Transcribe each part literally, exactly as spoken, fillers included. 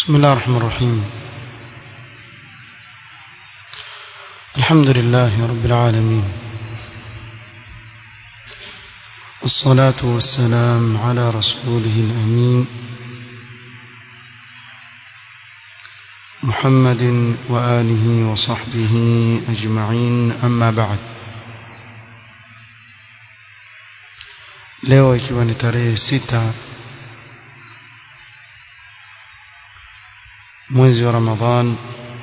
بسم الله الرحمن الرحيم. الحمد لله رب العالمين، والصلاة والسلام على رسوله الأمين محمد وآله وصحبه أجمعين، أما بعد. leo ikiwa ni tarehe sita mwezi wa Ramadhan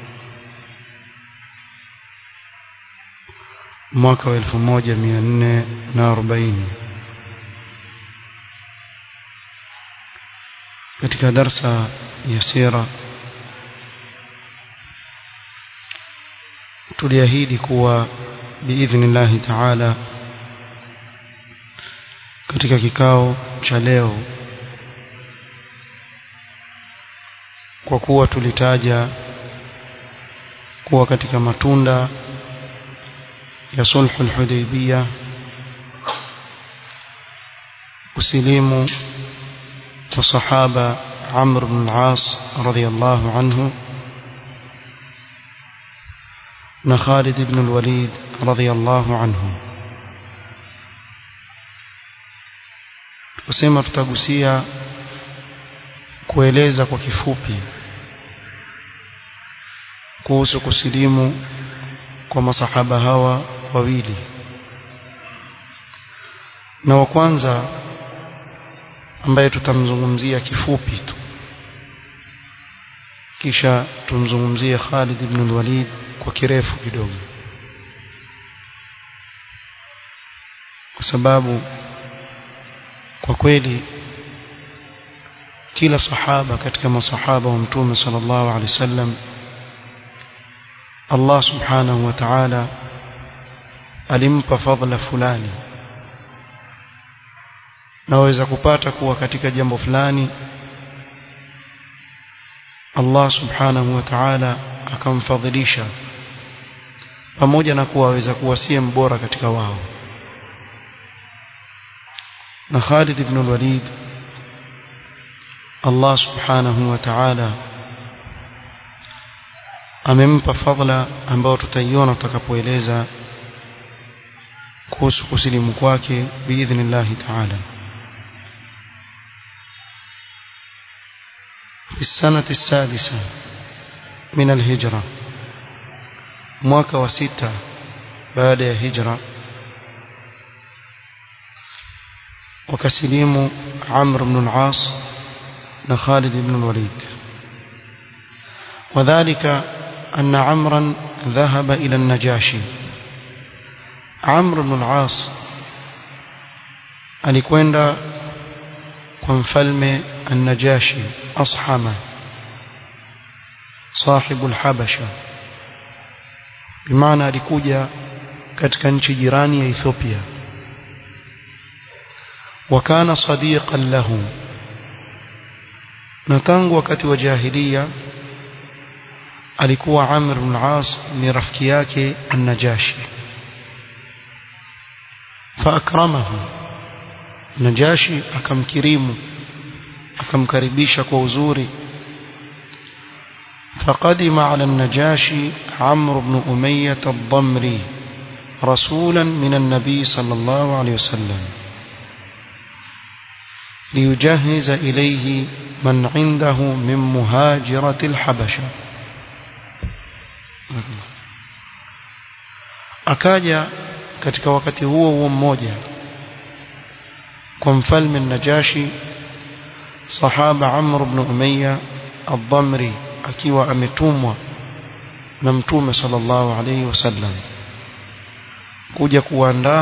mwaka wa elfu moja mia nne na arobaini, katika darsa ya sira tuliahidi kuwa biidhnillah ta'ala katika kikao cha leo, kwa kuwa tulitaja kuwa katika matunda ya sulhul Hudaybiyah usilimu wa sahaba Amr ibn al-As radhiyallahu anhu na Khalid ibn al-Walid radhiyallahu anhu. Tusema tutagusia kueleza kwa kifupi kuhusu kusilimu kwa masahaba hawa wawili. Na wa kwanza ambaye tutamzungumzia kifupi tu, kisha tumzungumzie Khalid ibn al-Walid kwa kirefu kidogo, kwa sababu kwa kweli kila sahaba katika masahaba wa Mtume sallallahu alaihi wasallam Allah subhanahu wa ta'ala alimpa fadhila fulani. Naweza kupata kuwa katika jambo fulani Allah subhanahu wa ta'ala akamfadhilisha, pamoja na kuwa aweza kuwa si mbora katika wao. Na Khalid ibn al-Walid Allah subhanahu wa ta'ala amempa fadhila ambayo tutaiona tutakapoeleza kuhusu kusilimu kwake biidhnillah ta'ala. في السنة السادسة من الهجرة، mwaka wa sita baada ya hijra, wakasilimu Amr ibn al-As na Khalid ibn al-Walid. وذلك أن عمرا ذهب إلى النجاشي. عمرو بن العاص alikwenda kwa mfalme النجاشي أصحمة صاحب الحبشة، بمعنى alikuja katika nchi jirani ya Ethiopia. وكان صديقا له، na tangu wakati wa jahiliya alikuwa Amr ibn al-As ni rafiki yake an-Najashi. Faakramahu, Najashi akamkirimu, akamkaribisha kwa uzuri. فقدم على النجاشي عمرو بن أمية الضمري رسولا من النبي صلى الله عليه وسلم ليجهز إليه من عنده من مهاجرة الحبشة. akaja katika wakati huo huo mmoja kwa mfalme Najashi sahaba Amr ibn Umayya al-Dhamri, akiwa ametumwa na Mtume sallallahu alayhi wasallam kuja kuandaa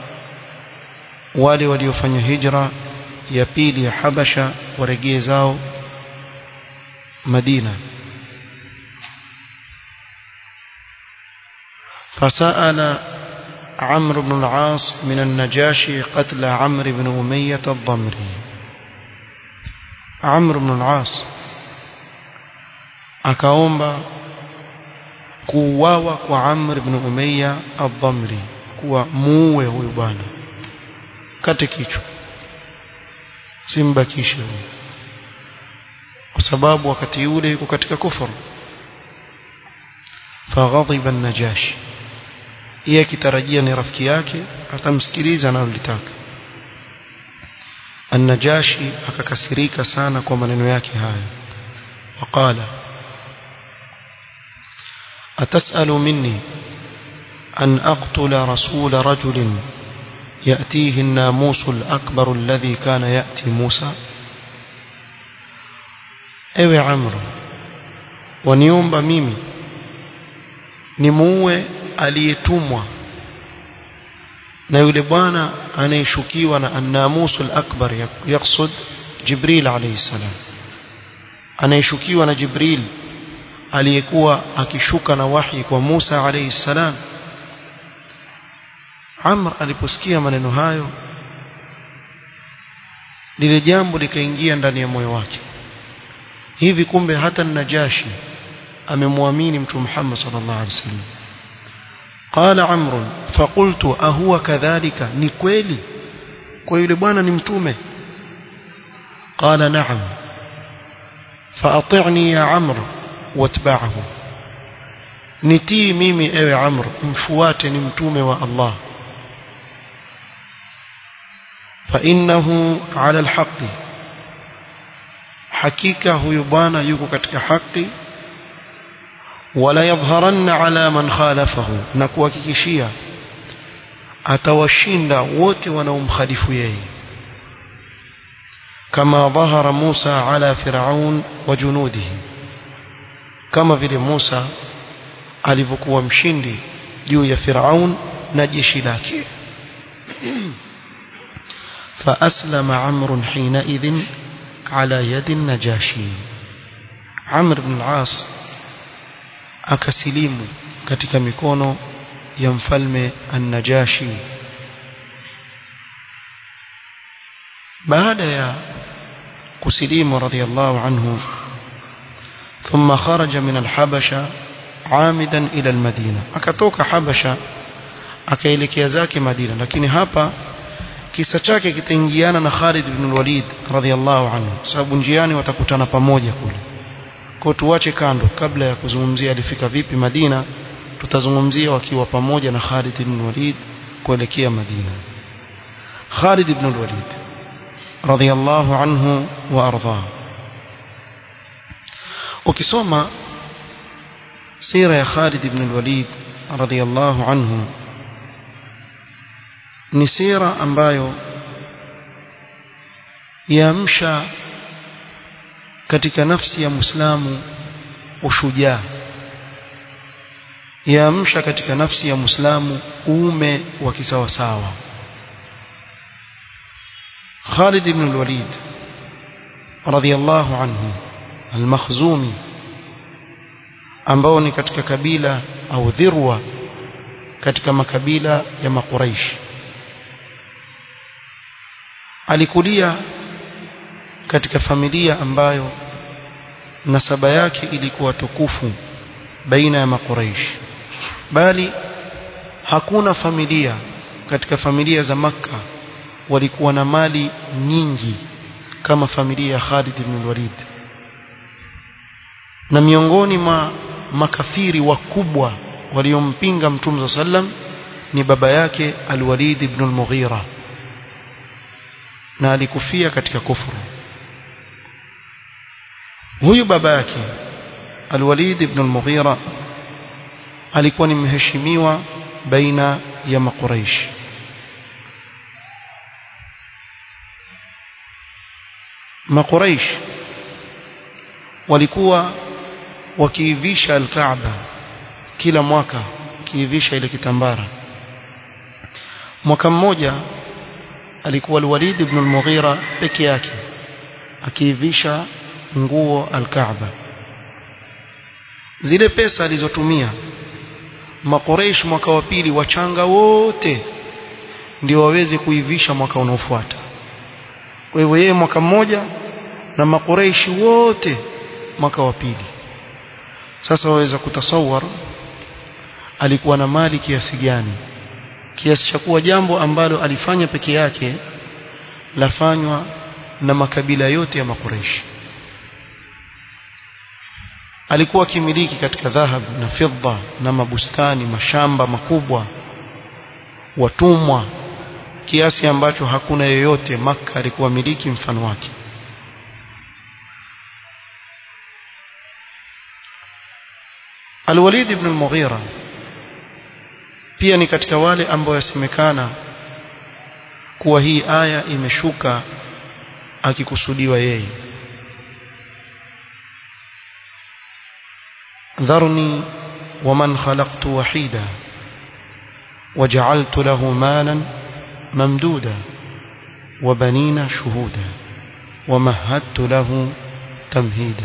wale waliofanya hijra ya pili ya Habasha warejee zao Madina. فسأل عمرو بن العاص من النجاشي قتل عمرو بن أمية الضمري. عمرو بن العاص akaomba kuuawa kwa Amr ibn Umayya al-Dhamri, kuwa muue huyu bwana, kate kichwa, simbakishe. kwa sababu wakati ule yuko katika kufuru. Faghadhiba an-Najashi, yeye kitarajia ni rafiki yake atamsikiliza analotaka. An-Najashi akakasirika sana kwa maneno yake haya, waqala atasalu minni an aqtula rasula rajulin yatihi an-namus al-akbar alladhi kana yati Musa. Ewe Amr, waniomba mimi nimuue aliyetumwa na yule bwana anayeshukiwa na an-namus al-akbar, yaksud Jibril alayhi salam, anayeshukiwa na Jibril aliyekuwa akishuka na wahi kwa Musa alayhi salam. Amr aliposikia maneno hayo, lile jambo likaingia ndani ya moyo wake, hivi kumbe hata Najashi amemwamini Mtume Muhammad sallallahu alaihi wasallam. Qala Amr faqultu ahuwa kadhalika, ni kweli kwa yule bwana ni mtume? Qala na'am fa'ati'ni ya Amr watba'ahu, nitii mimi ewe Amr, mfuate, ni mtume wa Allah. Fa innahu 'ala al-haqqi, hakika huyu bwana yuko katika haki. Wala yadhharanna 'ala man khalafahu, na kuhakikishia atawashinda wote wanaomkhalifu yeye, kama dhahara Musa 'ala Firaun wa junudihi, kama vile Musa alivyokuwa mshindi juu ya Firaun na jeshi lake. Fa aslama Amr hina idhin ala yadi Najashi, Amr ibn al-As akasilimu katika mikono ya mfalme an-Najashi. Baada ya kusilimu radhiyallahu anhu, thumma kharaja min al-Habasha amidan ila al-Madina, akatoka Habasha akaelekea zake Madina. Lakini hapa kisa chake kitaingiana na Khalid ibn al-Walid radhiyallahu anhu, sababu njiani watakutana pamoja kule. Kwa tuache kando, kabla ya kuzungumzia alifika vipi Madina, tutazungumzia wakiwa pamoja na Khalid ibn al-Walid kuelekea Madina. Khalid ibn al-Walid radhiyallahu anhu wa ardha, ukisoma sira ya Khalid ibn al-Walid radhiyallahu anhu, ni sira ambayo yaamsha katika nafsi ya Muislamu ushujaa, yaamsha katika nafsi ya Muislamu uume wa kisawasawa. Khalid ibn al-Walid radhiyallahu anhu al-Makhzumi, ambao ni katika kabila au dhirwa katika makabila ya Makuraish, alikulia katika familia ambayo nasaba yake ilikuwa tukufu baina ya Makuraish, bali hakuna familia katika familia za Makka walikuwa na mali nyingi kama familia ya Khalid ibn al-Walid. Na miongoni mwa makafiri wakubwa waliompinga Mtume sallam ni baba yake al-Walid ibn al-Mughira, na alikufia katika kufuru. Huyu baba yake al-Walid ibn al-Mughira alikuwa ni mheshimiwa baina ya Makuraish. Makuraish walikuwa wakiivisha al-Kaaba kila mwaka, kiivisha ile kitambara. Mwaka mmoja alikuwa al-Walid ibn al-Mughira peke yake akiivisha nguo al-Kaaba. Zile pesa alizotumia Makuraish mwaka wa pili, wachanga wote ndio waweze kuivisha mwaka unaofuata. Kwa hivyo yeye mwaka mmoja na Makuraish wote mwaka wa pili. Sasa waweza kutasawar alikuwa na mali kiasi gani, kiasi cha kuwa jambo ambalo alifanya peke yake lafanywa na makabila yote ya Makuraish. alikuwa kimiliki katika dhahab na fidda na mabustani, mashamba makubwa, watumwa, kiasi ambacho hakuna yeyote Makka alikuwa miliki mfano wake. Al-Walid ibn al-Mughira pia ni katika wale ambao yasemekana kuwa hii aya imeshuka akikusudiwa yeye. dharni waman khalaqtu wahida waja'altu lahu malan mamduda wa banina shuhuda wamahadtu lahu tamhida.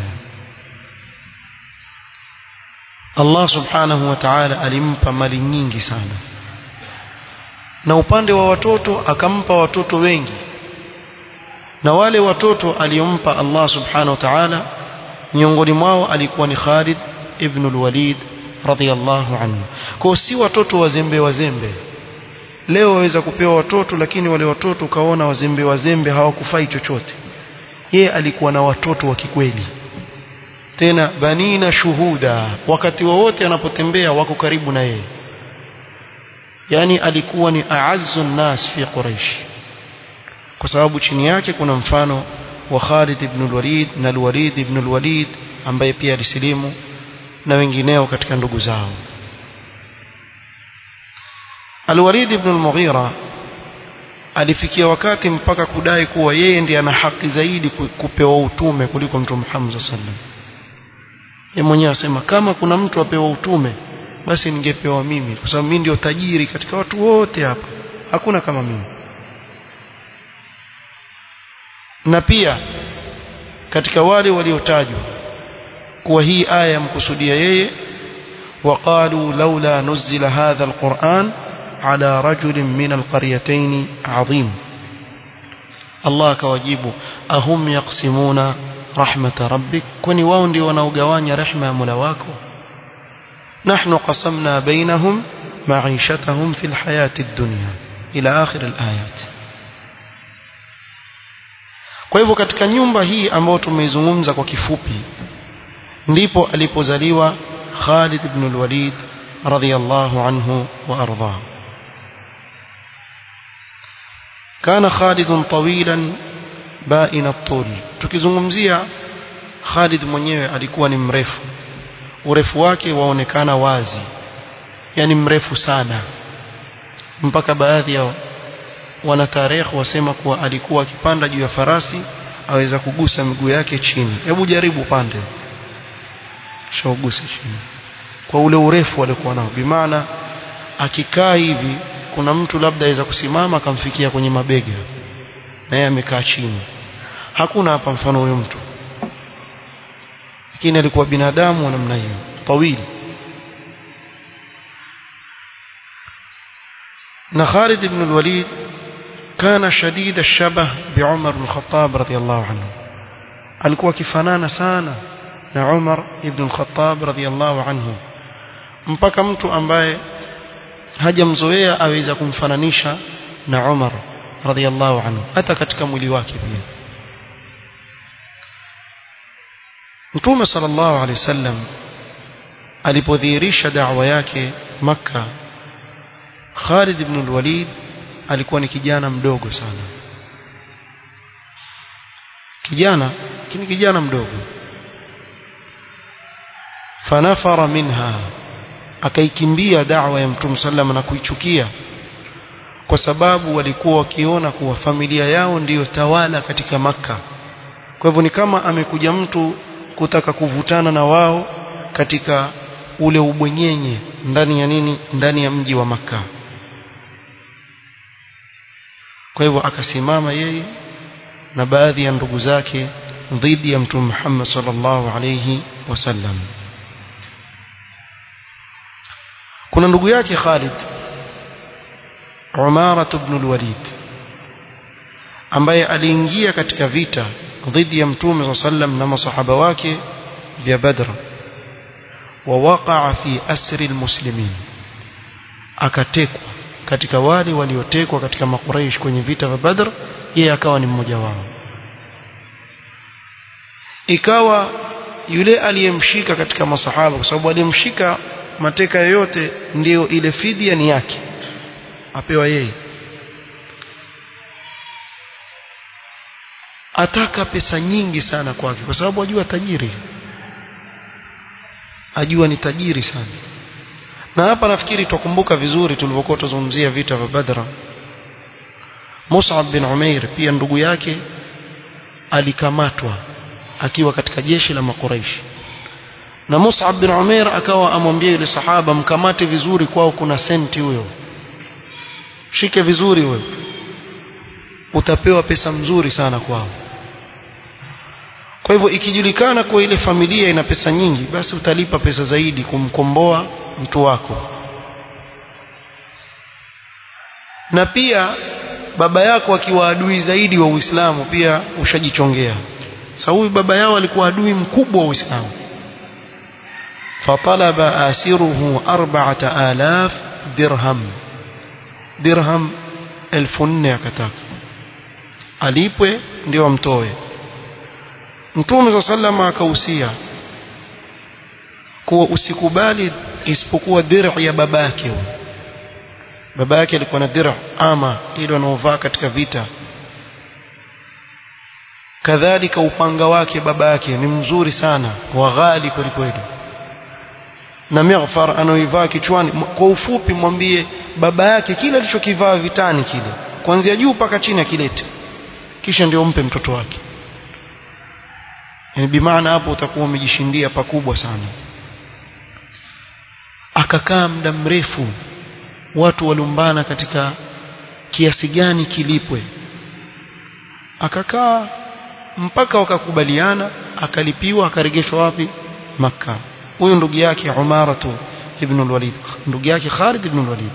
Allah subhanahu wa ta'ala alimpa mali nyingi sana, na upande wa watoto akampa watoto wengi, na wale watoto aliyompa Allah subhanahu wa ta'ala miongoni mwao alikuwa ni Khalid ibn al-Walid radhiyallahu anhu. Kwa si watoto wazembe wazembe. Leo waweza kupewa watoto lakini wale watoto kaona wazembe wazembe hawakufai chochote. Yeye alikuwa na watoto wa kikweli, tena banina shuhuda, wakati wowote anapotembea wako karibu na yeye. Yani alikuwa ni aazzu nas fi Quraysh, kwa sababu chini yake kuna mfano wa Khalid ibn al-Walid na al-Walid ibn al-Walid ambaye pia alisilimu na wengineo katika ndugu zao. Al-Walid ibn al-Mughira alifikia wakati mpaka kudai kuwa yeye ndiye ana haki zaidi kupewa utume kuliko Mtume Muhammad sallallahu alaihi wasallam. Yeye mwenyewe asema kama kuna mtu apewa utume basi ningepewa mimi, kwa sababu mimi ndio tajiri katika watu wote hapa, hakuna kama mimi. Na pia katika wale waliotajwa kuwa hii aya mkusudia yeye, waqalu laula nuzila hadha alquran ala rajulin min alqaryatayn azim. Allah akawajibu ahum yaqsimuna rahmata rabbik, kwani wao ndio wanaogawanya rehema ya Mola wako? nahnu qasamna bainahum ma'ishatahum fil hayati ad-dunya ila akhir al-ayat. Kwa hivyo katika nyumba hii ambayo tumeizungumza kwa kifupi ndipo alipozaliwa Khalid ibn al-Walid radhiyallahu anhu wa ardhah. Kana Khalid tawilan bain at-tul. Tukizungumzia Khalid mwenyewe alikuwa ni mrefu, urefu wake waonekana wazi, yani mrefu sana, mpaka baadhi ya wana tarehe wasema kuwa alikuwa akipanda juu ya farasi aweza kugusa miguu yake chini. Hebu jaribu pande, shaugusa chini, kwa ule urefu alikuwa nao. Bimaana akikaa hivi kuna mtu labda aweza kusimama akamfikia kwenye mabega na yeye amekaa chini. Hakuna hapa mfano huyo mtu, lakini alikuwa binadamu wa namna hiyo, tawili. Na Khalid ibn al-Walid kana shadid ash-shabah bi Umar ibn al-Khattab radiyallahu anhu, alikuwa kifanana sana na Umar ibn al-Khattab radiyallahu anhu, mpaka mtu ambaye hajamzoea aweza kumfananisha na Umar radiyallahu anhu hata katika mwili wake pia. Mtume sallallahu alaihi wasallam alipodhihirisha da'wa yake Makkah, Khalid ibn al-Walid alikuwa ni kijana mdogo sana, kijana kini kijana mdogo. Fanafara minha, akaikimbia da'wa ya Mtume sallam na kuichukia, kwa sababu walikuwa wakiona kuwa familia yao ndiyo tawala katika Makkah. Kwa hivyo ni kama amekuja mtu kutaka kuvutana na wao katika ule ubwenyenye ndani ya nini, ndani ya mji wa Makkah. Kwa hivyo akasimama yeye na baadhi ya ndugu zake dhidi ya Mtume Muhammad sallallahu alayhi wasallam. Kuna ndugu yake Khalid, Umara ibn al-Walid, ambaye aliingia katika vita dhidi ya Mtume sallallahu alayhi wasallam na masahaba wake vya Badr, wa waqa'a fi asri al-muslimin, akatekwa katika wale waliotekwa katika makuraish kwenye vita vya Badr, yeye akawa ni mmoja wao. Ikawa yule aliyemshika katika masahaba, kwa sababu aliyemshika mateka yoyote ndio ile fidia ni yake, apewa yeye. Ataka pesa nyingi sana kwake, kwa sababu ajua tajiri, ajua ni tajiri sana. Na hapa nafikiri tukumbuka vizuri tulivyokuwa tuzungumzia vita vya Badr, Mus'ab bin Umair pia ndugu yake alikamatwa akiwa katika jeshi la Makuraishi, na Mus'ab bin Umair akawa amwambia yule sahaba, mkamate vizuri, kwao kuna senti huyo, shike vizuri wewe, utapewa pesa mzuri sana kwao. Kwa hivyo ikijulikana kwa ile familia ina pesa nyingi, basi utalipa pesa zaidi kumkomboa mtu wako. Na pia baba yako akiwa adui zaidi wa Uislamu pia ushajichongea. Sasa huyu baba yao alikuwa adui mkubwa wa Uislamu. Fatalaba asiruhu arba'ata alaf dirham, dirham elfu nne akataka alipwe ndio amtoe. Mtume sallallahu akahusia kuwa usikubali isipokuwa dir'i ya babake. Baba yake alikuwa na dir'a ama ile anaovaa katika vita, kadhalika upanga wake baba yake ni mzuri sana wa ghali kweli kweli, na mighfar anaoivaa kichwani. Kwa ufupi mwambie baba yake kile alichokivaa vitani kile kuanzia juu mpaka chini akilete, kisha ndio umpe mtoto wake. Yani bimaana hapo utakuwa umejishindia pakubwa sana. Akakaa muda mrefu, watu walumbana katika kiasi gani kilipwe, akakaa mpaka wakakubaliana, akalipiwa, akarejeshwa wapi? Makkah. Huyo ndugu yake Umaratu ibn al-Walid, ndugu yake Khalid ibn al-Walid,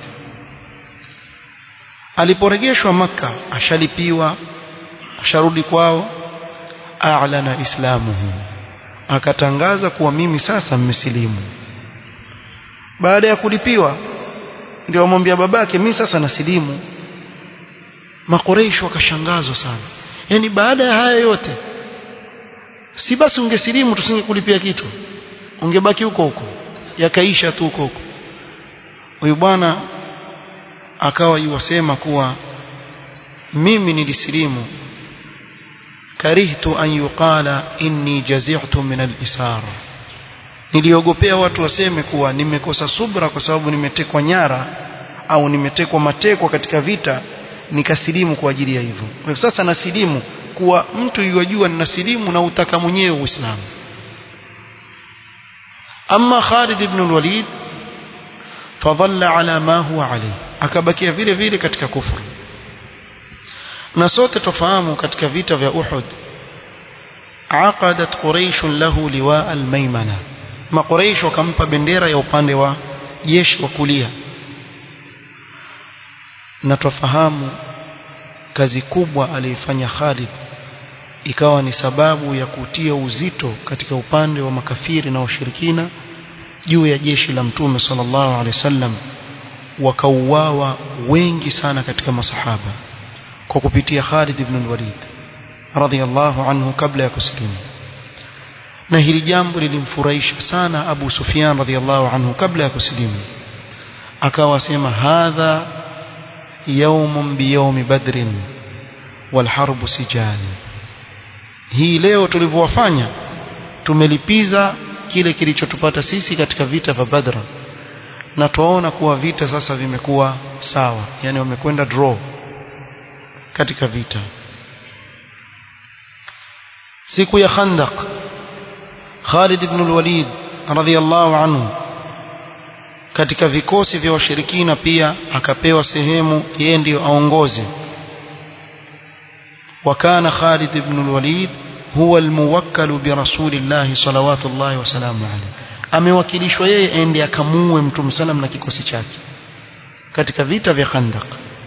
aliporejeshwa Makkah ashalipiwa, asharudi kwao, a'lana islamuhu, akatangaza kuwa mimi sasa mmesilimu. Baada ya kulipiwa ndio amwambia babake, mimi sasa nasilimu. Makuraish wakashangazwa sana, yani baada ya haya yote, si basi ungesilimu tusingekulipia kitu, ungebaki huko huko, yakaisha tu huko huko. Huyu bwana akawa yuwasema kuwa mimi nilisilimu, karihtu an yuqala inni jazi'tu min al-isar, niliogopea watu waseme kuwa nimekosa subra kwa sababu nimetekwa nyara au nimetekwa matekwa katika vita, nikasilimu kwa ajili ya hivyo. Kwa sasa nasilimu kuwa mtu yajua ninasilimu na utaka mwenyewe Uislamu. Amma Khalid ibn al-Walid fadhalla ala ma huwa alayhi, akabakia vile vile katika kufuru. Na sote tufahamu katika vita vya Uhud, aqadat Quraysh lahu liwa al-maymana, Makuraish wakampa bendera ya upande wa jeshi wa kulia. Na tufahamu kazi kubwa aliyofanya Khalid ikawa ni sababu ya kutia uzito katika upande wa makafiri na washirikina juu ya jeshi la Mtume sallallahu alaihi wasallam, wakauawa wengi sana katika masahaba kwa kupitia Khalid ibn al-Walid radhiyallahu anhu kabla ya kusilimu. Na hili jambo lilimfurahisha sana Abu Sufyan radhiyallahu anhu kabla ya kusilimu, akawa sema hadha yawmun bi yawmi badrin wal harbu sijani, hii leo tulivyowafanya tumelipiza kile kilichotupata sisi katika vita vya Badr, na tuona kuwa vita sasa vimekuwa sawa, yani wamekwenda draw katika vita. Siku ya Khandaq, Khalid ibn al-Walid radhiyallahu anhu katika vikosi vya washirikina pia akapewa sehemu, yeye ndio aongoze. Wakana Khalid ibn al-Walid huwa al-muwakkal bi Rasulillah salawatullahi wa salamu alayhi, amewakilishwa yeye ende akamuue Mtume sallam na kikosi chake katika vita vya Khandaq.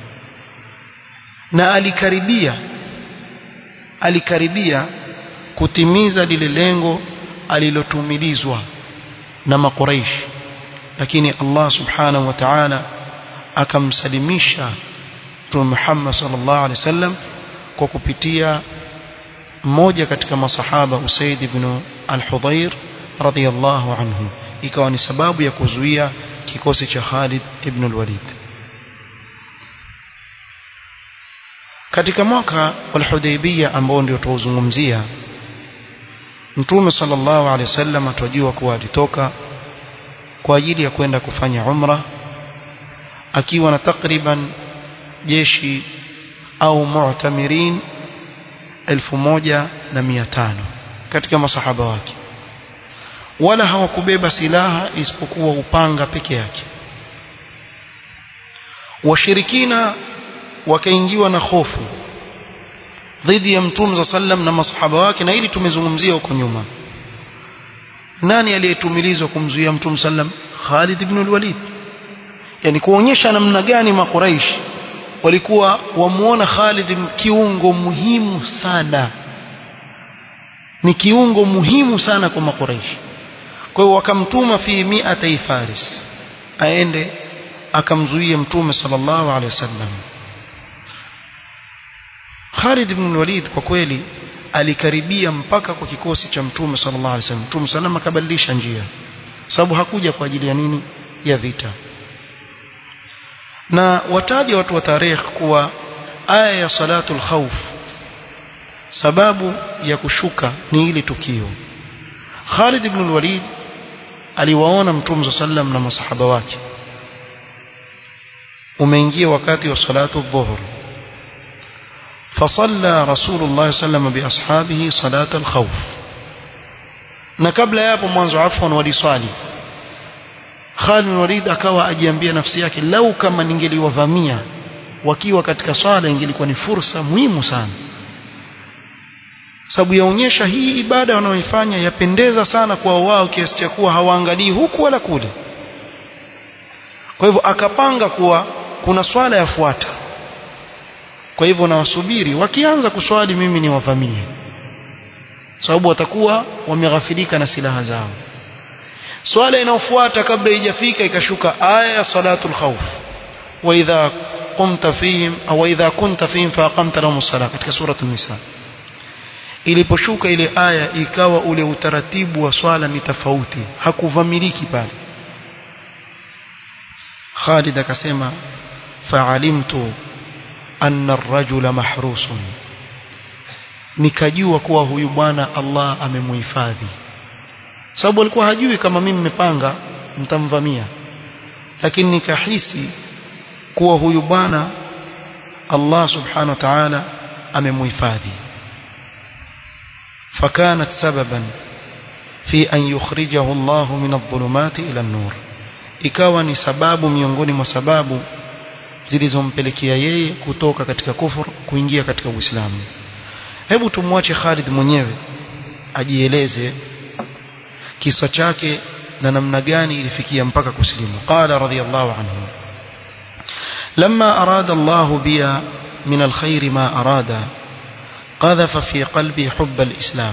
Na alikaribia alikaribia kutimiza lile lengo alilotumilizwa na Makuraish, lakini Allah subhanahu wa ta'ala akamsalimisha Mtume Muhammad sallallahu alaihi wasallam kwa kupitia mmoja katika masahaba Usaid ibn al-Hudayr radhiyallahu anhu, ikawa ni sababu ya kuzuia kikosi cha Khalid ibn al-Walid. Katika mwaka wa Hudaybiyah ambao ndio tuuzungumzia, Mtume sallallahu alaihi wasallam atajua kuwa alitoka kwa ajili ya kwenda kufanya umra akiwa na takriban jeshi au mu'tamirin elfu moja na mia tano katika masahaba wake, wala hawakubeba silaha isipokuwa upanga peke yake. Washirikina wakaingiwa na hofu dhidi ya Mtume sallam na masahaba wake, na ili tumezungumzia huko nyuma. Nani aliyetumilizwa kumzuia Mtume sallam? Khalid ibn al-Walid. Yani kuonyesha namna gani makuraish walikuwa wamuona Khalid kiungo muhimu sana, ni kiungo muhimu sana kwa makuraish. Kwa hiyo wakamtuma fi mi'atay faris aende akamzuia Mtume sallallahu alaihi wasallam. Khalid ibn al-Walid kwa kweli alikaribia mpaka kwa kikosi cha Mtume sallallahu alaihi wasallam. Mtume sallallahu akabadilisha njia, sababu hakuja kwa ajili ya nini? Ya vita. Na wataja watu wa tarikh kuwa aya ya salatul khawf sababu ya kushuka ni ile tukio. Khalid ibn al-Walid aliwaona Mtume sallam na masahaba wake, umeingia wakati wa salatu dhuhur, fasalla Rasulullah sallam bi ashabihi salatul khawf, na kabla ya hapo mwanzo afwan waliswali. Khalid ibn Walid akawa ajiambia nafsi yake, lau kama ningeliwavamia wakiwa katika swala ingelikuwa ni fursa muhimu sana, sababu yaonyesha hii ibada wanaoifanya yapendeza sana kwa wao kiasi cha kuwa hawaangalii huku wala kule. Kwa hivyo akapanga kuwa kuna swala yafuata, kwa hivyo na wasubiri wakianza kuswali mimi ni wavamie, sababu watakuwa wameghafilika na silaha zao. Swala inayofuata kabla haijafika ikashuka aya ya salatul khawf, wa idha qumta fihim au idha kunta fihim fa aqamta lahum as-salah, katika sura an-Nisa. Iliposhuka ile aya ikawa ule utaratibu wa swala ni tofauti, hakuvamiliki pale. Khalid akasema fa'alimtu anna ar-rajula mahrusun, nikajua kuwa huyu bwana Allah amemuhifadhi, sababu alikuwa hajui kama mimi nimepanga mtamvamia, lakini nikahisi kuwa huyu bwana Allah subhanahu wa ta'ala amemuhifadhi. فكانت سببا في أن يخرجه الله من الظلمات إلى النور, ikawa ni sababu miongoni mwa sababu zilizompelekea yeye kutoka katika kufuru kuingia katika Uislamu. Hebu tumwache Khalid mwenyewe ajieleze kisa chake na namna gani ilifikia mpaka kusilimu. Qala radiyallahu anhu, lamma arada Allah biya min alkhair ma arada qadhafa fi qalbi hubb alislam.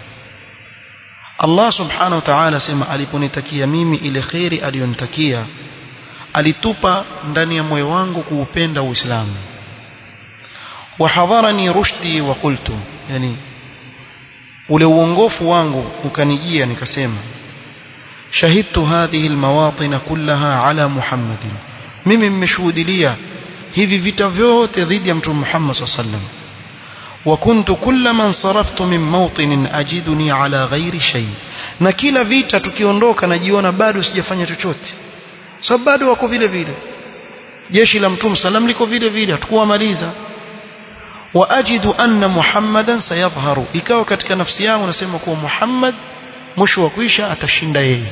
Allah subhanahu wa ta'ala sema aliponitakia mimi ile khairi aliyonitakia, alitupa ndani ya moyo wangu kuupenda Uislamu. Wa hadharani rushdi wa qultu, yani ule uongofu wangu ukanijia nikasema, shahidtu hadhihi almawatin kullaha ala Muhammadin, mimi nimeshuhudia hivi vita vyote dhidi ya Mtume Muhammad sallallahu alaihi wasallam. Wa kuntu kullama saraftu min mawtin ajiduni ala ghairi shay, na kila vita tukiondoka najiona bado sijafanya chochote, sababu bado wako vile vile, jeshi la Mtume sallam liko vile vile, hatukuwamaliza. Wa ajidu anna Muhammadan sayadhharu, ikawa katika nafsi yangu nasema kuwa Muhammad mwisho wa kuisha atashinda yeye.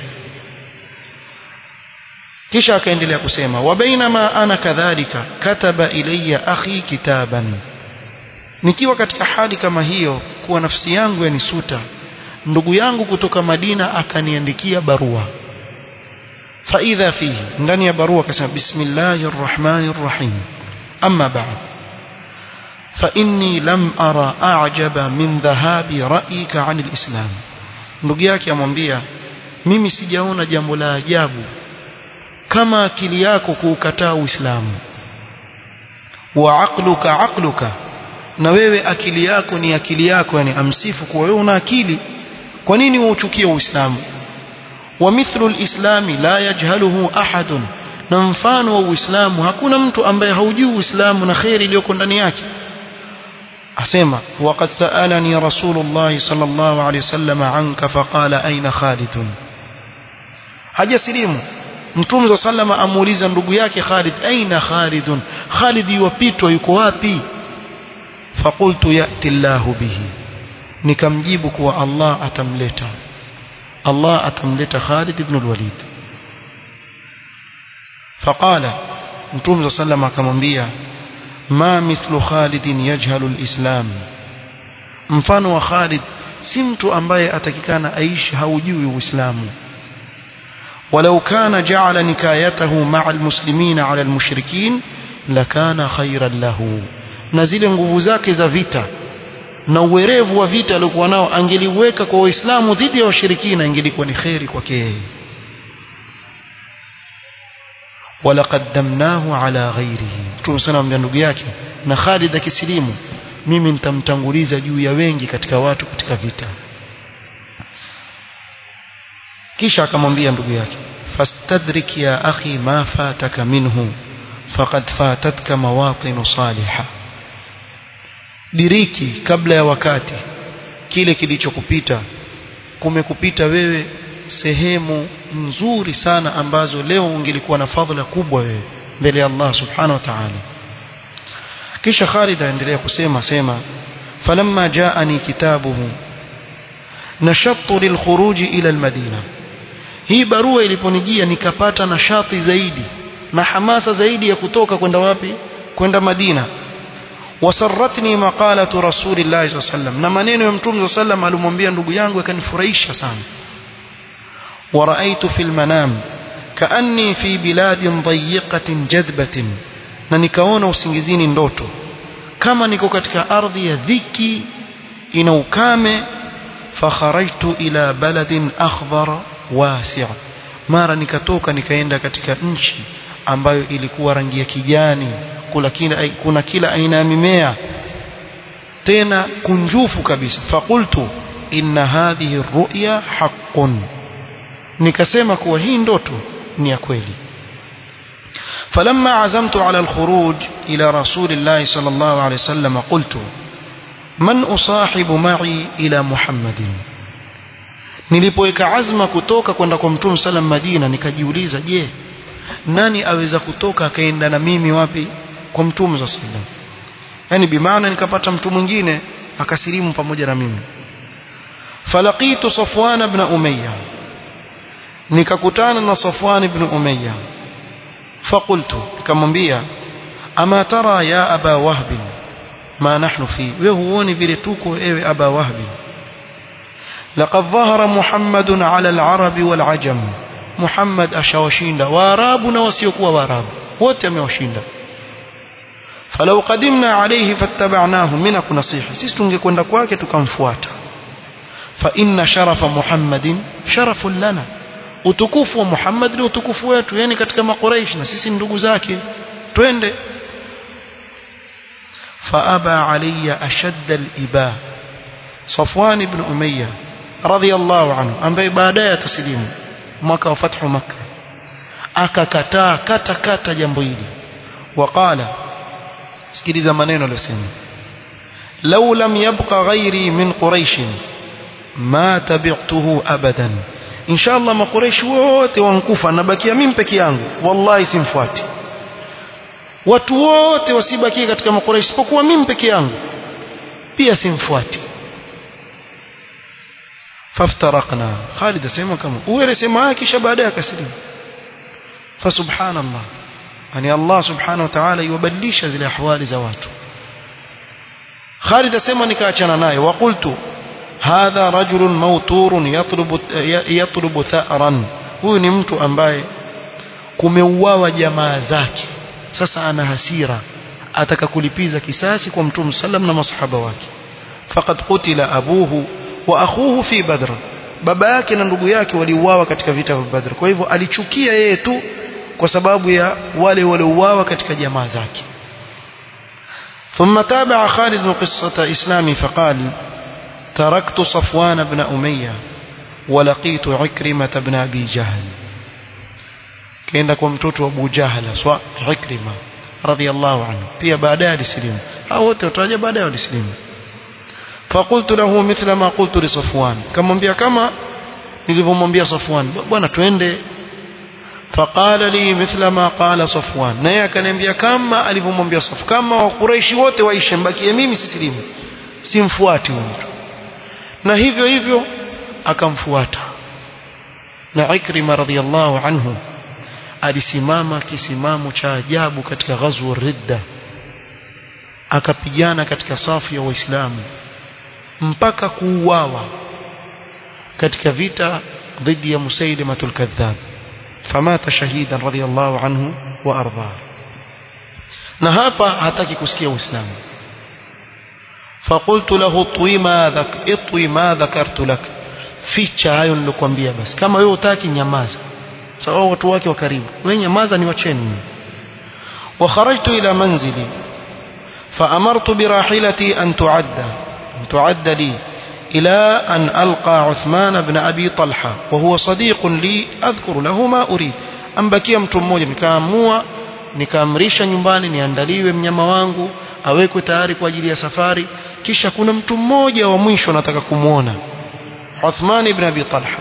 Kisha akaendelea kusema, wa bainama ana kadhalika kataba ilayya akhi kitaban, nikiwa katika hali kama hiyo kuwa nafsi yangu yanisuta, ndugu yangu kutoka Madina akaniandikia barua. Fa idha fihi, ndani ya barua akasema, bismillahir rahmanir rahim, amma ba'd, fa inni lam ara a'jaba min dhahabi ra'yika 'anil islam. Ndugu yake amwambia, mimi sijaona jambo la ajabu kama akili yako kuukataa Uislamu, wa aqluka aqluka, na wewe akili yako ni akili yako, yani amsifu kwa wewe una akili, kwa nini uuchukie Uislamu? Wa mithlu al-islami la yajhaluhu ahadun, na mfano wa Uislamu hakuna mtu ambaye haujui Uislamu na khairi iliyoko ndani yake. asema waqad sa'alani rasulullah sallallahu alayhi wasallam anka faqala aina Khalid. hajasilimu Mtume صلى الله عليه وسلم amuuliza ndugu yake Khalid, aina Khalid, Khalid yuwapitwa yuko wapi? faqultu ya'ti Allah bihi, nikamjibu kuwa Allah atamleta, Allah atamleta Khalid ibn al-Walid. faqala Mtume صلى الله عليه وسلم akamwambia, ma mithlu Khalid yajhalu al-islam, mfano wa Khalid si mtu ambaye atakikana aishi haujui Uislamu. ولو كان جعل نكايته مع المسلمين على المشركين لكان خيرا له, na zile nguvu zake za vita na uwerevu wa vita alikuwa nao angeliweka kwa Waislamu dhidi ya washirikina, ingelikuwa ni khairi kwake. walaqaddamnahu ala ghairihi, Mtume sana amwambia ndugu yake, na Khalid akisilimu mimi nitamtanguliza juu ya wengi katika watu katika vita. kisha akamwambia ndugu yake, fastadrik ya akhi ma fataka minhu faqad fatatka mawatin salihah, diriki kabla ya wakati kile kilichokupita, kumekupita wewe sehemu nzuri sana ambazo leo ungelikuwa na fadhila kubwa wewe mbele ya Allah subhanahu wa ta'ala. kisha Khalid aendelea kusema sema falamma jaani kitabuhu nashattu lilkhuruj ila almadina, hii barua iliponijia nikapata nashati zaidi na hamasa zaidi ya kutoka kwenda wapi? Kwenda Madina. wasarratni maqalatu rasulillahi sallallahu alaihi wasallam, na maneno ya Mtume sallallahu alaihi wasallam alimwambia ndugu yangu yakanifurahisha sana. ورأيت في المنام كأني في بلاد ضيقة جذبة, na nikaona usingizini ndoto kama niko katika ardhi ya dhiki ina ukame. fakharajtu ila baladin akhdar wasi', mara nikatoka nikaenda katika nchi ambayo ilikuwa rangi ya kijani, kula kila kuna kila aina ya mimea tena kunjufu kabisa. faqultu inna hadhihi ar-ru'ya haqqun, nikasema kuwa hii ndoto ni ya kweli. falamma azamtu ala al-khuruj ila rasulillahi sallallahu alayhi wasallam qultu man usahibu ma'i ila Muhammadin, nilipoweka azma kutoka kwenda kwa Mtume sallam Madina nikajiuliza, je, nani aweza kutoka akaenda na mimi wapi? Kwa Mtume sallam. yani bimaana nikapata mtu mwingine akasilimu pamoja na mimi. falaqitu Safwan ibn Umayyah, nikakutana na Safwan ibn Umayyah. faqultu, nikamwambia, ama tara ya aba Wahb ma nahnu fi, wewe huoni vile tuko ewe aba Wahb? laqad dhahara Muhammadun ala al-arab wal ajam, Muhammad ashawashinda waarabu na wasiokuwa waarabu wote amewashinda. falau qadimna alayhi fattaba'nahu, mina kunasihi, sisi tungekwenda kwake tukamfuata. fa inna sharafa Muhammadin sharafun lana, utukufu wa Muhammad ni utukufu wetu, yani katika makuraish na sisi ndugu zake, twende. fa aba alayya ashadda al-iba, Safwan ibn Umayyah radhiyallahu anhu ambaye baadaye atasilimu mwaka wa fathu Makkah, akakataa kata kata jambo hili. waqala, sikiliza maneno aliyosema, law lam yabqa ghairi min quraish ma tabi'tuhu abadan, inshallah makuraish wote wankufa nabakia mimi peke yangu, wallahi simfuati. watu wote wasibakie katika makuraish isipokuwa mimi peke yangu, pia simfuati. faftaraqna, Khalid asema kama uwele sema kisha baadaye akasilimu. fa subhanallah, yani Allah subhanahu wa ta'ala yubadilisha zile ahwali za watu. Khalid asema nikaachana naye. wa qultu hadha rajulun mawturun yatlubu yatlubu tha'ran, huyu ni mtu ambaye kumeuawa jamaa zake, sasa ana hasira, ataka kulipiza kisasi kwa Mtume sallam na masahaba wake. faqad qutila abuhu wa akhuhu fi Badr, baba yake na ndugu yake waliuawa katika vita vya Badr. kwa hivyo alichukia yeye tu kwa sababu ya wale waliouawa katika jamaa zake. ثم تابع خالد قصة إسلامي فقال تركت صفوان بن أمية ولقيت عكرمة بن أبي جهل كأنك ومتوت أبو جهل سواء عكرمة رضي الله عنه pia baadaye alisilimu hao wote wataja baadaye walisilimu فقلت له مثل ما قلت لصفوان كما كما nilivyomwambia Safwan bwana twende faqala li mithla ma qala Safwan naye akaniambia kama alivyomwambia Safwan kama wa Quraishi wote waishe mbakie mimi sisilimu simfuati huyo na hivyo hivyo akamfuata na Ikrima radhiyallahu anhu alisimama kisimamo cha ajabu katika ghazwa ridda akapigana katika safu ya waislamu mpaka kuuawa katika vita dhidi ya Musailimatul Kadhab famata shahidan radhiyallahu anhu wa arda na hapa hataki kusikia uislamu فقلت له طوي ما ذك اطوي ما ذكرت لك ficha hayo nilokuambia basi kama wewe utaki nyamaza sawa watu wake wa karibu wewe nyamaza ni wacheni wa kharajtu ila manzili fa amartu bi rahilati an tu'adda tu'adda li إلى أن ألقى عثمان بن أبي طلحة وهو صديق لي أذكر له ما أريد أم بكي mtu mmoja nikaamua nikaamrisha nyumbani niandaliwe mnyama wangu awekwe tayari kwa ajili ya safari kisha kuna mtu mmoja wa mwisho nataka kumuona Uthman ibn Abi Talha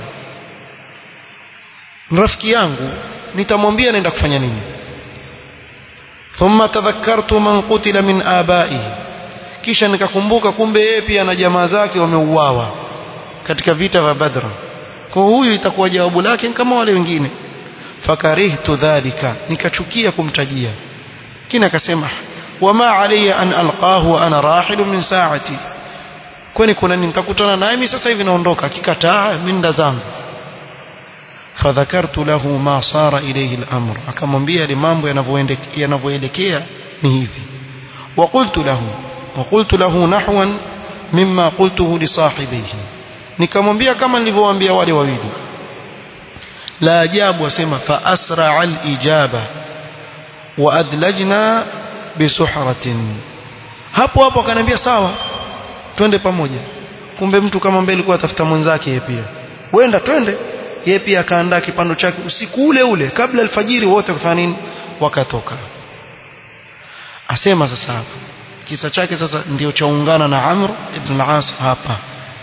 rafiki yangu nitamwambia naenda kufanya nini thumma tadhakkartu man qutila min abaihi kisha nikakumbuka kumbe yeye pia na jamaa zake wameuawa katika vita vya Badr kwa huyu itakuwa jawabu lake kama wale wengine fakarihtu dhalika nikachukia kumtajia kina akasema wama alayya an alqahu wa ana rahilu min saati kwani kuna nini nitakutana naye mimi sasa hivi naondoka akikataa minda zangu fadhakartu lahu ma sara ilayhi al-amr akamwambia ile mambo yanavyoelekea ni hivi wa qultu lahu وقلت له نحوا مما قلته لصاحبيه nikamwambia kama nilivyowaambia wale wawili la ajabu wasema fa asra al ijaba wa adlajna bi suhratin hapo hapo akaniambia sawa twende pamoja kumbe mtu kama mbele alikuwa atafuta mwenzake yeye pia wenda twende yeye pia akaandaa kipando chake usiku ule ule kabla alfajiri wote kufanya nini wakatoka asema sasa hapo kisa chake sasa ndio chaungana na Amr ibn al-As hapa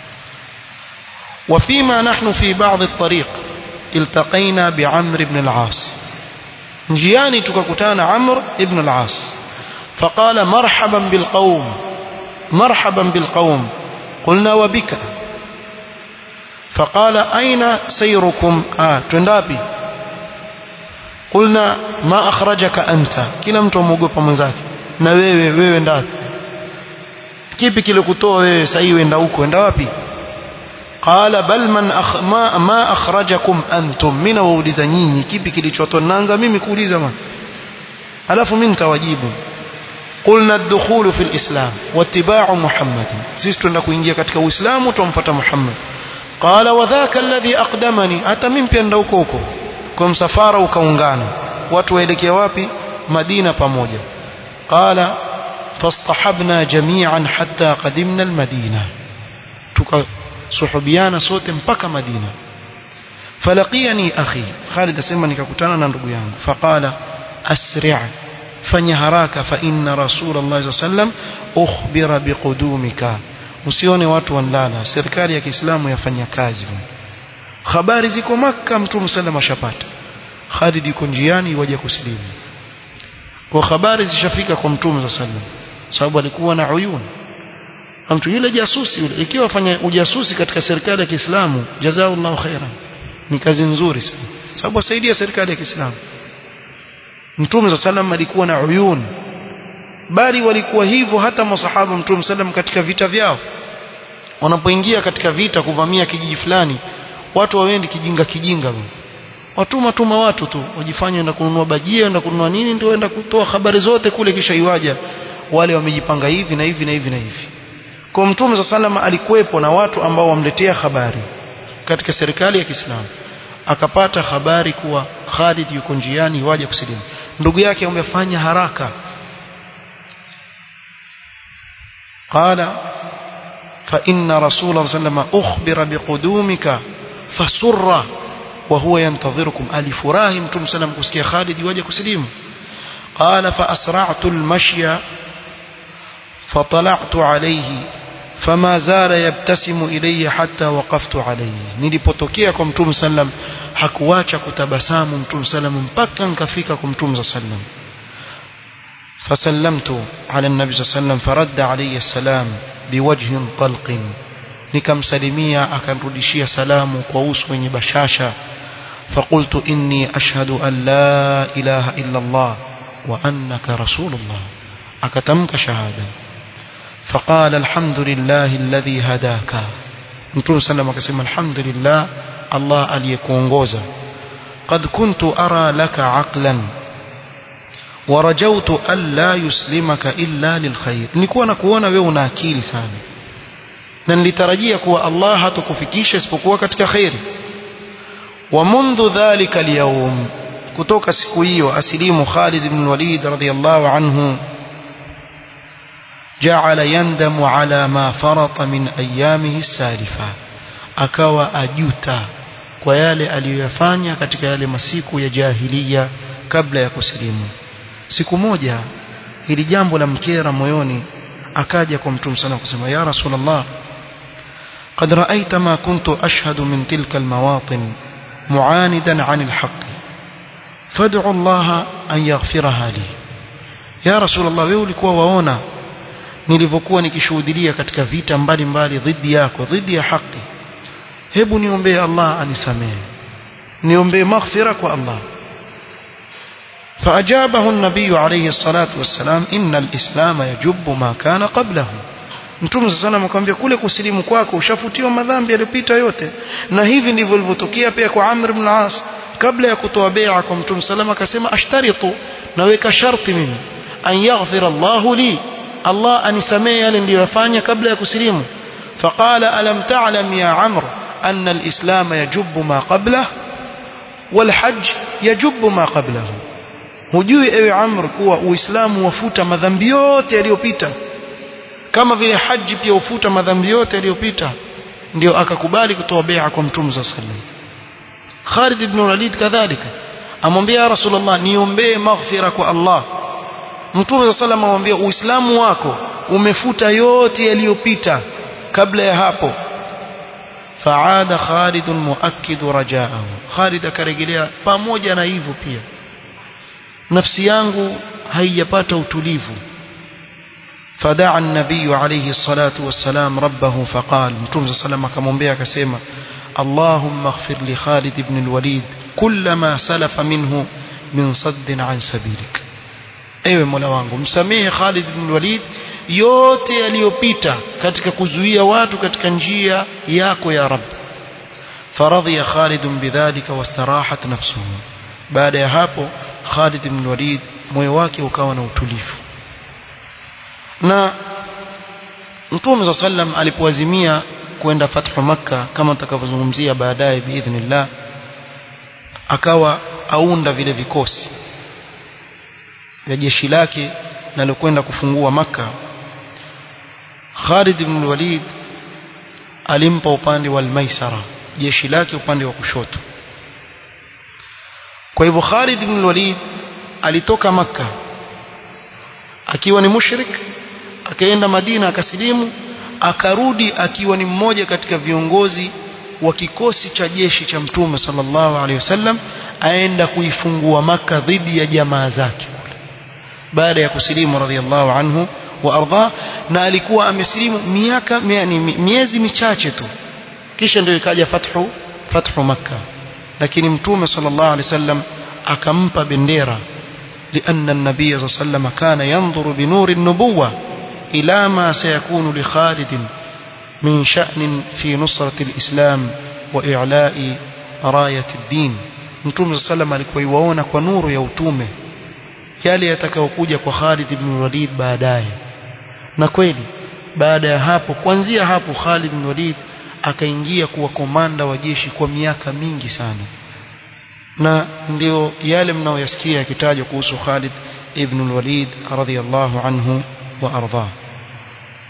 وفيما نحن في بعض الطريق التقينا بعمر بن العاص نجياني tukakutana عمرو ibn al-As فقال مرحبا بالقوم مرحبا بالقوم قلنا وبك فقال أين سيركم آه تندابي قلنا ما أخرجك أنت كلا mtu muogopa mwenzake na wewe wewe ndapi kipi kile kutoa wewe sasa hivi enda huko enda wapi qala bal man akh, ma, ma akhrajakum antum mina wauliza nyinyi kipi kilichotoa naanza mimi kuuliza man alafu mimi nitawajibu qulna ad-dukhulu fi al-islam wa ittiba'u muhammad sisi tunataka kuingia katika uislamu tumfuata muhammad qala wa dhaka alladhi aqdamani hata mimi pia enda huko huko kwa msafara ukaungana watu waelekea wapi Madina pamoja قال فاصطحبنا جميعا حتى قدمنا المدينة tukasuhubiana sote mpaka Madina falaqiyani akhi Khalid asema nikakutana na ndugu yangu faqala asri' fanya haraka fa inna rasulullah sallallahu alayhi wasallam ukhbira biqudumika usione watu wanlala serikali ya Kiislamu yafanya kazi habari ziko Makka mtume sallallahu ashapata Khalid yuko njiani waje kusilimu kwa habari zishafika kwa mtume sallallahu sababu alikuwa na uyun mtu yule jasusi yule ikiwa afanya ujasusi katika serikali ya Kiislamu jazakallahu khairan ni kazi nzuri sana sababu asaidia serikali ya Kiislamu mtume sallallahu alikuwa na uyun bali walikuwa hivyo hata masahaba mtume sallallahu katika vita vyao wanapoingia katika vita kuvamia kijiji fulani watu wawendi kijinga kijinga watuma tuma watu tu wajifanye na kununua bajia na kununua nini ndio waenda kutoa habari zote kule kisha iwaja wale wamejipanga hivi na hivi na hivi na hivi kwa mtume sallallahu alayhi wasallam alikuwepo na watu ambao wamletea habari katika serikali ya Kiislamu akapata habari kuwa Khalid yuko njiani waje kusilimu ndugu yake amefanya haraka قال فإن رسول الله صلى الله عليه وسلم أخبر بقدومك فسر وهو ينتظركم ألفراهم تم سلم كسكي خالد يواجه كسليم قال فأسرعت المشي فطلعت عليه فما زال يبتسم إلي حتى وقفت عليه nilipotokea kwa mtume sallam hakuacha kutabasamu mtume sallam mpaka nikafika kwa mtume sallam فسلمت على النبي صلى الله عليه وسلم فرد علي السلام بوجه طلق nikamsalimia akanirudishia salamu kwa uso wenye bashasha فقلت إني أشهد أن لا إله إلا الله وأنك رسول الله أكتمك شهادة فقال الحمد لله الذي هداك نتون سلم كسم الحمد لله الله أليكونغوزا قد كنت أرى لك عقلا ورجوت ألا يسلمك إلا للخير نكون نكون ويونا أكيل سامي نلترجيك والله هتكفكيش اسبقوا كتك خير ومنذ ذلك اليوم كتوك سكوي وأسليم خالد بن الوليد رضي الله عنه جعل يندم على ما فرط من أيامه السالفة أكوى أجوتا ويالي أليفانيا katika yale masiku ya jahiliya kabla ya kusilimu siku moja hili jambo la mkera moyoni akaja kwa mtume sana kusema ya rasulullah قد رأيت ما كنت أشهد من تلك المواطن معاندا عن الحق فادعوا الله أن يغفرها لي يا رسول الله wewe ulikuwa waona nilivyokuwa nikishuhudia katika vita mbalimbali dhidi yako dhidi ya haki hebu niombe Allah anisamehe niombe maghfira kwa Allah فأجابه النبي عليه الصلاة والسلام إن الإسلام يجب ما كان قبله Mtume sana akamwambia kule kusilimu kwako ushafutiwa madhambi yaliyopita yote na hivi ndivyo ilivyotokea pia kwa Amr ibn al-As kabla ya kutoa bai'a kwa Mtume salama akasema ashtaritu naweka sharti mimi an yaghfir Allah li Allah anisamee yale niliyofanya kabla ya kusilimu faqala alam ta'lam ya Amr anna al-islam yajubu ma qablahu wal hajj yajubu ma qablahu hujui ewe Amr kuwa uislamu wafuta madhambi yote yaliyopita kama vile haji pia ufuta madhambi yote yaliyopita ndio akakubali kutoa bai'a kwa Mtume sallallahu alayhi wasallam Khalid ibn Walid kadhalika amwambia ya Rasulullah niombee maghfira kwa Allah Mtume sallallahu alayhi wasallam amwambia uislamu wako umefuta yote yaliyopita kabla ya hapo faada Khalid muakkid rajaahu Khalid akarejelea pamoja na hivyo pia nafsi yangu haijapata utulivu فدعا النبي عليه الصلاة والسلام ربه فقال متوم صلى الله عليه وسلم كسيما اللهم اغفر لخالد بن الوليد كل ما سلف منه من صد عن سبيلك ايوه مولا wangu msamehe Khalid ibn Walid yote yaliyopita katika kuzuia watu katika njia yako ya Rabb faradhiya Khalid bidhalika wastarahat nafsuhu baada ya hapo Khalid ibn Walid moyo wake ukawa na utulivu na Mtume sallam alipoazimia kwenda fathu Makkah kama tutakavyozungumzia baadaye biidhnillah akawa aunda vile vikosi vya jeshi lake nalokwenda kufungua Makkah Khalid ibn Walid alimpa upande wa al-Maisara jeshi lake upande wa kushoto kwa hivyo Khalid ibn Walid alitoka Makkah akiwa ni mushrik akaenda Madina akasilimu akarudi akiwa ni mmoja katika viongozi wa kikosi cha jeshi cha Mtume sallallahu alaihi wasallam aenda kuifungua Makkah dhidi ya jamaa zake baada ya kusilimu radhiallahu anhu wa arda na alikuwa amesilimu miaka yani miezi michache tu kisha ndio ikaja fathu fathu Makkah lakini Mtume sallallahu alaihi wasallam akampa bendera لأن النبي صلى الله عليه وسلم كان ينظر بنور النبوة إلى ما سيكون لخالد من شأن في نصرة الإسلام وإعلاء راية الدين Mtume صلى الله عليه وسلم alikuwa yuona kwa nuru ya utume yale yatakayokuja kwa Khalid ibn Walid baadaye na kweli baada ya hapo kuanzia hapo Khalid ibn Walid akaingia kuwa komanda wa jeshi kwa miaka mingi sana na ndio yale mnaoyasikia kitajwa kuhusu Khalid ibn al-Walid radhiyallahu anhu wa arda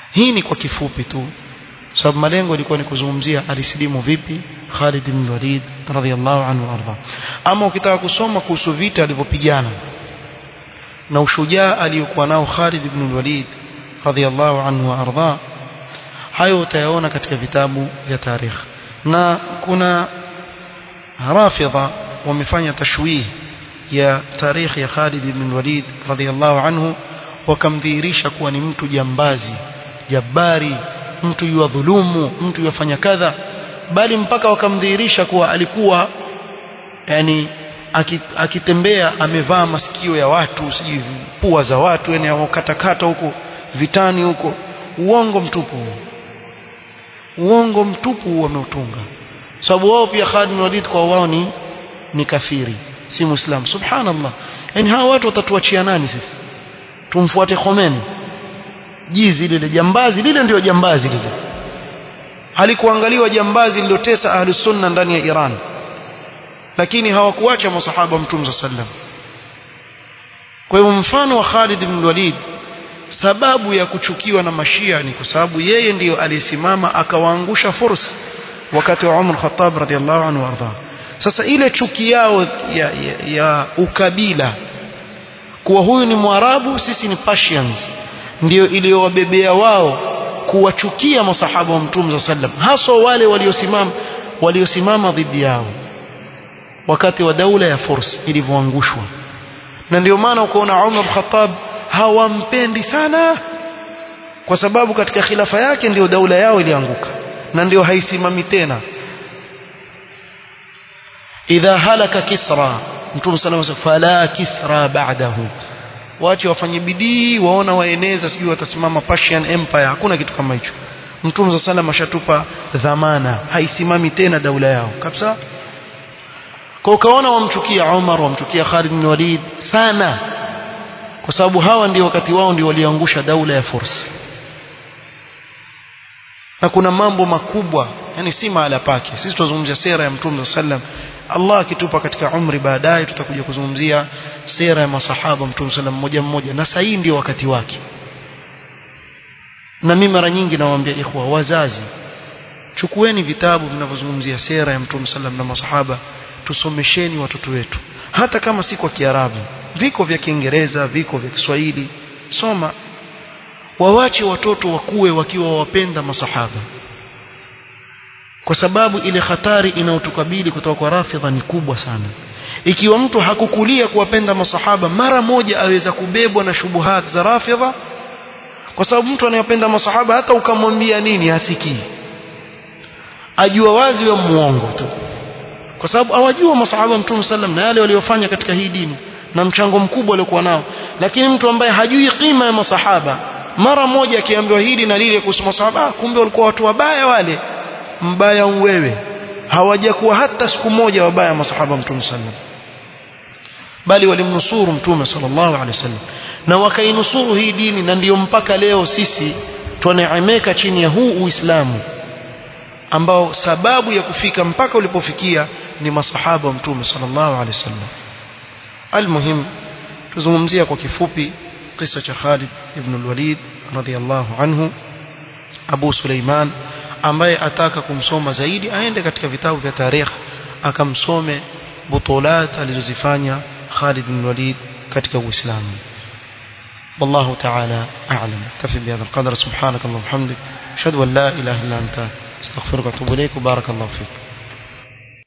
hii ni kwa kifupi tu sababu malengo ilikuwa ni kuzungumzia alisilimu vipi Khalid ibn Walid radhiyallahu anhu arda. Ama ukitaka kusoma kuhusu vita alivyopigana na ushujaa aliyokuwa nao Khalid ibn Walid radhiyallahu anhu arda, hayo utayaona katika vitabu vya tarikh. Na kuna Rafidha wamefanya tashwih ya tarikh ya Khalid ibn Walid radhiyallahu anhu, wakamdhihirisha kuwa ni mtu jambazi, jabari, mtu yuadhulumu, mtu yafanya kadha, bali mpaka wakamdhihirisha kuwa alikuwa yani akitembea amevaa masikio ya watu, sijui pua za watu, yani akatakata huko vitani huko. Uongo mtupu, uongo mtupu wameutunga, sababu wao pia Khalid bin Walid kwa wao ni ni kafiri, si muislamu. Subhanallah, yani hawa watu watatuachia nani sisi? Tumfuate Khomeini? Jizi lile, jambazi lile, ndio jambazi lile. Halikuangaliwa jambazi lilotesa ahlus sunna ndani ya Iran, lakini hawakuacha masahaba wa Mtume sallallahu alaihi wasallam. Kwa hivyo mfano wa Khalid ibn Walid, sababu ya kuchukiwa na mashia ni kwa sababu yeye ndiyo alisimama akawaangusha Furs wakati wa Umar Khattab radhiallahu anhu warda. Sasa ile chuki yao ya, ya, ya ukabila, kuwa huyu ni Mwarabu sisi ni Persians, ndio iliyowabebea wao kuwachukia masahaba wa Mtume sallallahu alaihi wasallam, hasa wale waliosimama waliosimama dhidi yao wakati wa daula ya Furs ilivyoangushwa. Na ndio maana ukaona Umar Khattab hawampendi sana, kwa sababu katika khilafa yake ndio daula yao ilianguka na ndio haisimami tena. Idha halaka Kisra, Mtume sallallahu alaihi wasallam, fala Kisra ba'dahu, waache wafanye bidii waona waeneza, sijui watasimama Persian Empire. Hakuna kitu kama hicho. Mtume sallallahu alaihi wasallam ashatupa dhamana, haisimami tena daula yao kabisa. Kwa ukaona wamchukia Umar, wamchukia Khalid bin Walid sana, kwa sababu hawa ndio wakati wao ndio waliangusha daula ya Furs. Na kuna mambo makubwa, yani si mahala pake. Sisi tuzungumzia sera ya Mtume sallam. Allah akitupa katika umri baadaye tutakuja kuzungumzia sera ya masahaba Mtume sallam mmoja mmoja, na sasa hii ndio wakati wake. Na mimi mara nyingi nawaambia ikhwa wazazi, chukueni vitabu vinavyozungumzia sera ya Mtume sallam na masahaba, tusomesheni watoto wetu, hata kama si kwa Kiarabu, viko vya Kiingereza, viko vya Kiswahili, soma. Wawache watoto wakue wakiwa wapenda masahaba, kwa sababu ile hatari inayotukabili kutoka kwa Rafidha ni kubwa sana. Ikiwa mtu hakukulia kuwapenda masahaba, mara moja aweza kubebwa na shubuhat za Rafidha, kwa sababu mtu anayependa masahaba hata ukamwambia nini hasikii, ajua wazi wewe muongo tu, kwa sababu hawajua masahaba Mtume sallam na yale waliofanya katika hii dini na mchango mkubwa waliokuwa nao. Lakini mtu ambaye hajui kima ya masahaba, mara moja akiambiwa hili na lile kuhusu masahaba, kumbe walikuwa watu wabaya wale. Mbaya wewe, hawajakuwa hata siku moja wabaya masahaba Mtume sallam, bali walimnusuru Mtume sallallahu alaihi wasallam na wakainusuru hii dini. Na ndio mpaka leo sisi tunaneemeka chini ya huu Uislamu ambao sababu ya kufika mpaka ulipofikia ni masahaba wa Mtume sallallahu alaihi wasallam. Almuhim, tuzungumzia kwa kifupi kisa cha Khalid ibn al-Walid radhiyallahu anhu, Abu Suleiman, ambaye ataka kumsoma zaidi aende katika vitabu vya tarikh akamsome butulat alizozifanya Khalid ibn al-Walid katika Uislamu. والله تعالى أعلم. اكتفي بهذا القدر. سبحانك اللهم وبحمدك، أشهد أن لا إله إلا أنت، استغفرك واتوب إليك، وبارك الله فيك.